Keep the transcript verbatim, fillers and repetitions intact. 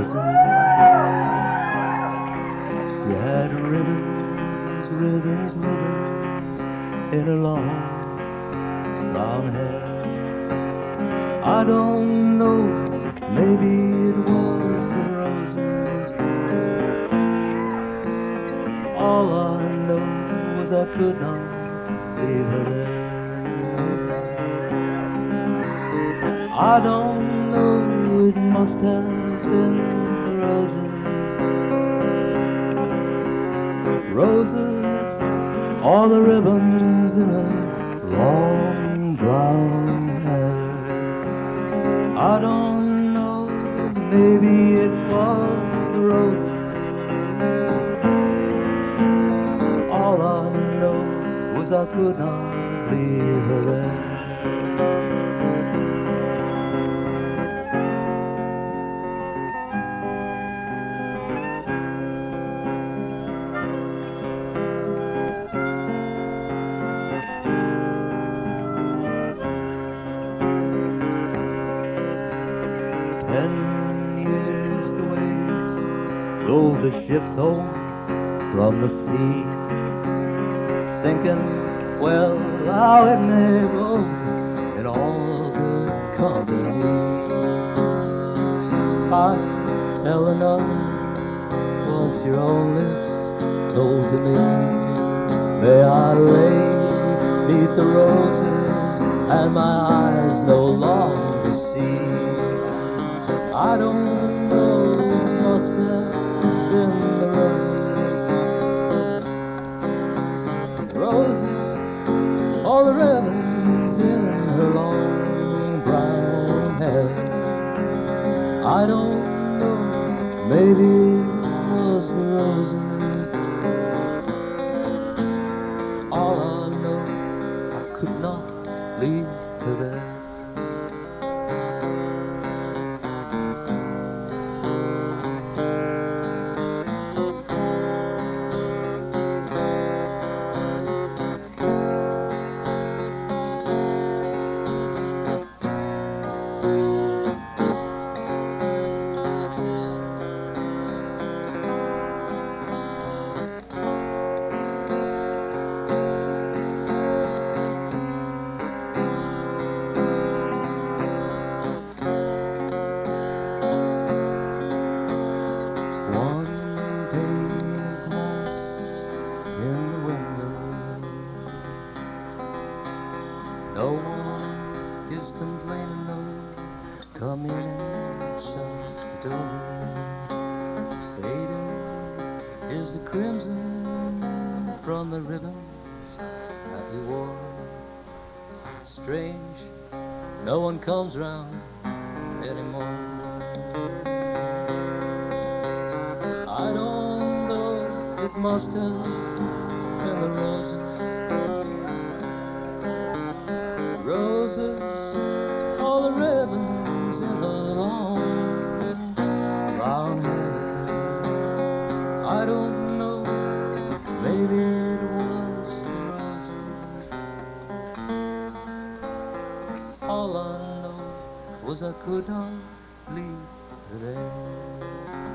roses. She had ribbons, ribbons, ribbons in her long brown hair. I don't know, maybe it was the roses. All I know was I could not leave her there. I don't know, it must have been the roses. Roses, all the ribbons in her long brown hair. I don't know, maybe it was the roses. All I know was I could not leave her there. Ten years the waves rolled the ships home from the sea, thinking, well, how it may roll in all good company. I tell another what your own lips told to me. May I lay neath the roses and my eyes no longer see. I don't know, it must have been the roses. Roses, all the ribbons in her long brown hair. I don't know, maybe it was the roses. All I know, I could not leave her there. No one is complaining, no. Come in and shut the door. Fading is the crimson from the ribbons that you wore. It's strange, no one comes round anymore. I don't know, it must have been the roses. Roses, all the ribbons in her long brown hair. I don't know, maybe it was the roses. All I know was I could not leave her there.